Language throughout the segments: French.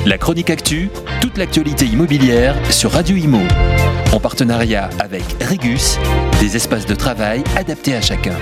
La chronique actu, toute l'actualité immobilière sur Radio Imo. En partenariat avec Regus, des espaces de travail adaptés à chacun.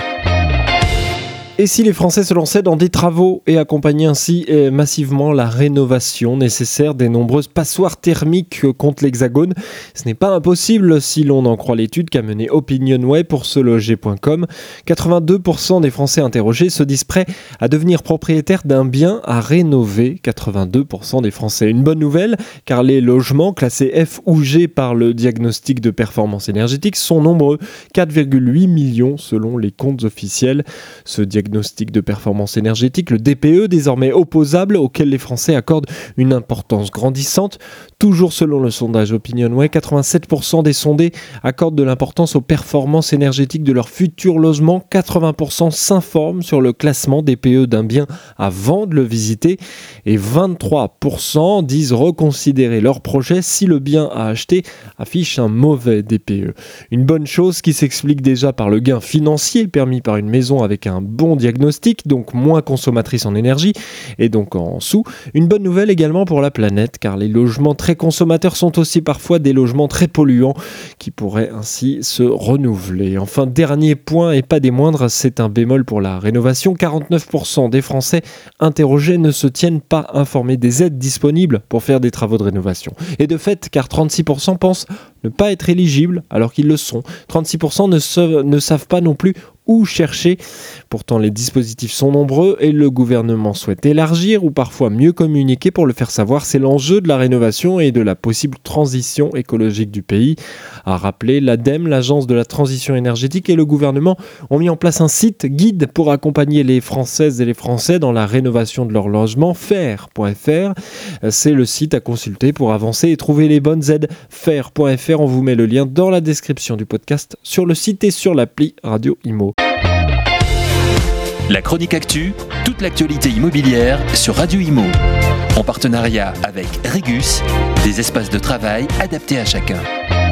Et si les Français se lançaient dans des travaux et accompagnaient ainsi massivement la rénovation nécessaire des nombreuses passoires thermiques contre l'Hexagone, ce n'est pas impossible si l'on en croit l'étude qu'a menée Opinionway pour seloger.com. 82% des Français interrogés se disent prêts à devenir propriétaires d'un bien à rénover. 82% des Français. Une bonne nouvelle, car les logements classés F ou G par le diagnostic de performance énergétique sont nombreux. 4,8 millions selon les comptes officiels. Ce diagnostic de performance énergétique, le DPE, désormais opposable, auquel les Français accordent une importance grandissante. Toujours selon le sondage Opinionway, 87% des sondés accordent de l'importance aux performances énergétiques de leur futur logement. 80% s'informent sur le classement DPE d'un bien avant de le visiter. Et 23% disent reconsidérer leur projet si le bien à acheter affiche un mauvais DPE. Une bonne chose qui s'explique déjà par le gain financier permis par une maison avec un bon diagnostic, donc moins consommatrice en énergie et donc en sous. Une bonne nouvelle également pour la planète, car les logements très consommateurs sont aussi parfois des logements très polluants qui pourraient ainsi se renouveler. Enfin, dernier point et pas des moindres, c'est un bémol pour la rénovation. 49% des Français interrogés ne se tiennent pas informés des aides disponibles pour faire des travaux de rénovation. Et de fait, car 36% pensent ne pas être éligibles alors qu'ils le sont. 36% ne savent pas non plus où chercher. Pourtant, les dispositifs sont nombreux et le gouvernement souhaite élargir ou parfois mieux communiquer pour le faire savoir. C'est l'enjeu de la rénovation et de la possible transition écologique du pays. À rappeler, l'ADEME, l'Agence de la transition énergétique, et le gouvernement ont mis en place un site guide pour accompagner les Françaises et les Français dans la rénovation de leur logement, faire.fr. C'est le site à consulter pour avancer et trouver les bonnes aides. Faire.fr, on vous met le lien dans la description du podcast sur le site et sur l'appli Radio Imo. La chronique actu, toute l'actualité immobilière sur Radio Imo. En partenariat avec Regus, des espaces de travail adaptés à chacun.